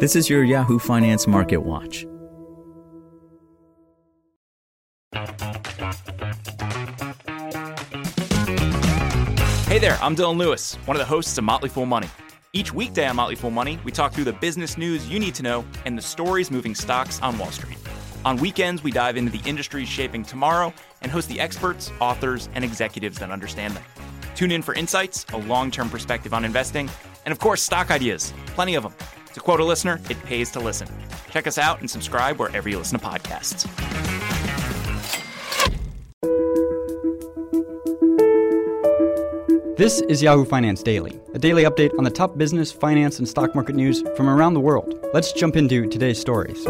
This is your Yahoo Finance Market Watch. Hey there, I'm Dylan Lewis, one of the hosts of Motley Fool Money. Each weekday on Motley Fool Money, we talk through the business news you need to know and the stories moving stocks on Wall Street. On weekends, we dive into the industries shaping tomorrow and host the experts, authors, and executives that understand them. Tune in for insights, a long-term perspective on investing, and of course, stock ideas. Plenty of them. To quote a listener, it pays to listen. Check us out and subscribe wherever you listen to podcasts. This is Yahoo Finance Daily, a daily update on the top business, finance, and stock market news from around the world. Let's jump into today's stories.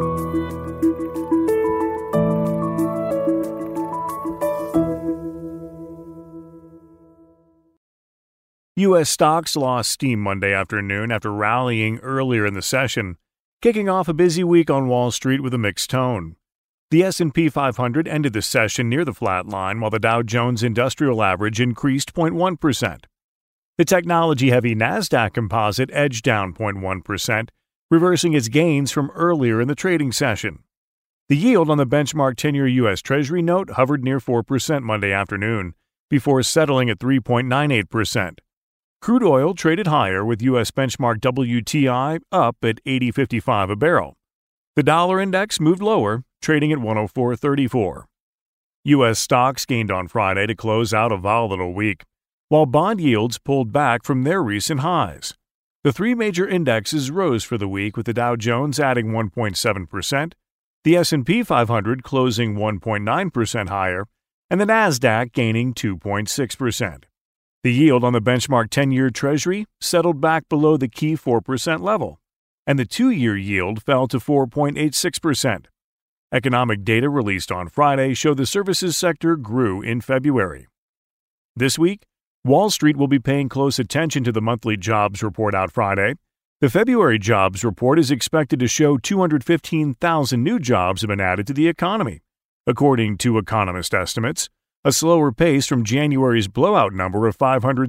U.S. stocks lost steam Monday afternoon after rallying earlier in the session, kicking off a busy week on Wall Street with a mixed tone. The S&P 500 ended the session near the flat line, while the Dow Jones Industrial Average increased 0.1%. The technology-heavy Nasdaq Composite edged down 0.1%, reversing its gains from earlier in the trading session. The yield on the benchmark 10-year U.S. Treasury note hovered near 4% Monday afternoon, before settling at 3.98%. Crude oil traded higher, with U.S. benchmark WTI up at $80.55 a barrel. The dollar index moved lower, trading at 104.34. U.S. stocks gained on Friday to close out a volatile week, while bond yields pulled back from their recent highs. The three major indexes rose for the week, with the Dow Jones adding 1.7%, the S&P 500 closing 1.9% higher, and the Nasdaq gaining 2.6%. The yield on the benchmark 10-year Treasury settled back below the key 4% level, and the 2-year yield fell to 4.86%. Economic data released on Friday showed the services sector grew in February. This week, Wall Street will be paying close attention to the monthly jobs report out Friday. The February jobs report is expected to show 215,000 new jobs have been added to the economy, according to economist estimates, a slower pace from January's blowout number of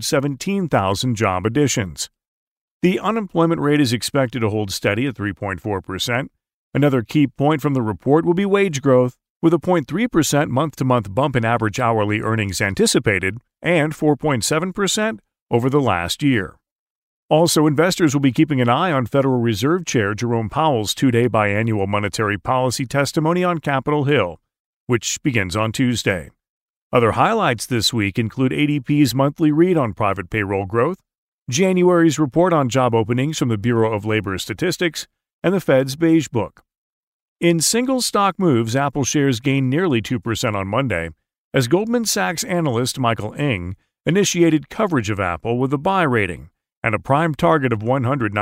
517,000 job additions. The unemployment rate is expected to hold steady at 3.4%. Another key point from the report will be wage growth, with a 0.3% month-to-month bump in average hourly earnings anticipated and 4.7% over the last year. Also, investors will be keeping an eye on Federal Reserve Chair Jerome Powell's two-day biannual monetary policy testimony on Capitol Hill, which begins on Tuesday. Other highlights this week include ADP's monthly read on private payroll growth, January's report on job openings from the Bureau of Labor Statistics, and the Fed's Beige Book. In single stock moves, Apple shares gained nearly 2% on Monday, as Goldman Sachs analyst Michael Ng initiated coverage of Apple with a buy rating and a prime target of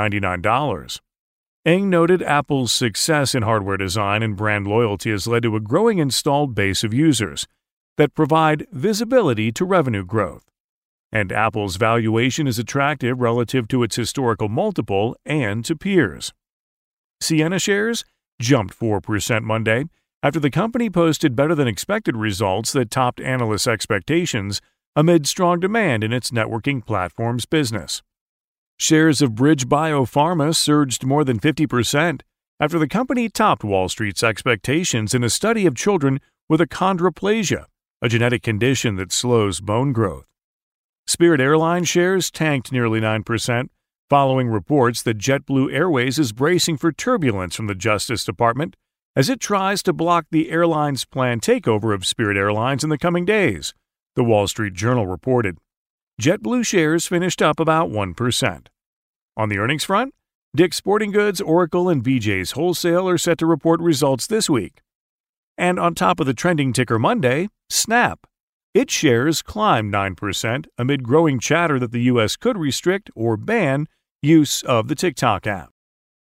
$199. Ng noted Apple's success in hardware design and brand loyalty has led to a growing installed base of users that provide visibility to revenue growth, and Apple's valuation is attractive relative to its historical multiple and to peers. Ciena shares jumped 4% Monday after the company posted better-than-expected results that topped analysts' expectations amid strong demand in its networking platforms business. Shares of BridgeBio Pharma surged more than 50% after the company topped Wall Street's expectations in a study of children with achondroplasia, a genetic condition that slows bone growth. Spirit Airlines shares tanked nearly 9%, following reports that JetBlue Airways is bracing for turbulence from the Justice Department as it tries to block the airline's planned takeover of Spirit Airlines in the coming days, the Wall Street Journal reported. JetBlue shares finished up about 1%. On the earnings front, Dick's Sporting Goods, Oracle, and BJ's Wholesale are set to report results this week. And on top of the trending ticker Monday, Snap. Its shares climbed 9% amid growing chatter that the U.S. could restrict or ban use of the TikTok app.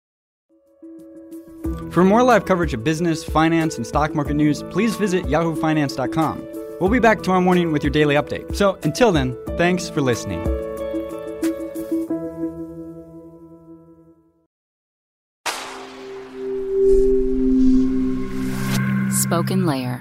For more live coverage of business, finance, and stock market news, please visit yahoofinance.com. We'll be back tomorrow morning with your daily update. So until then, thanks for listening. SpokenLayer.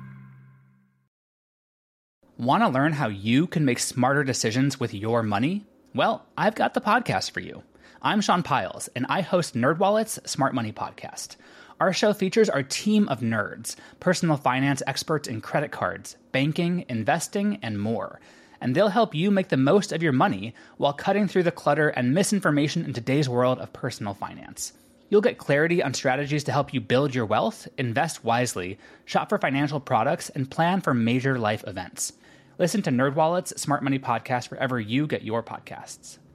Want to learn how you can make smarter decisions with your money? Well, I've got the podcast for you. I'm Sean Piles, and I host NerdWallet's Smart Money Podcast. Our show features our team of nerds, personal finance experts in credit cards, banking, investing, and more. And they'll help you make the most of your money while cutting through the clutter and misinformation in today's world of personal finance. You'll get clarity on strategies to help you build your wealth, invest wisely, shop for financial products, and plan for major life events. Listen to NerdWallet's Smart Money Podcast wherever you get your podcasts.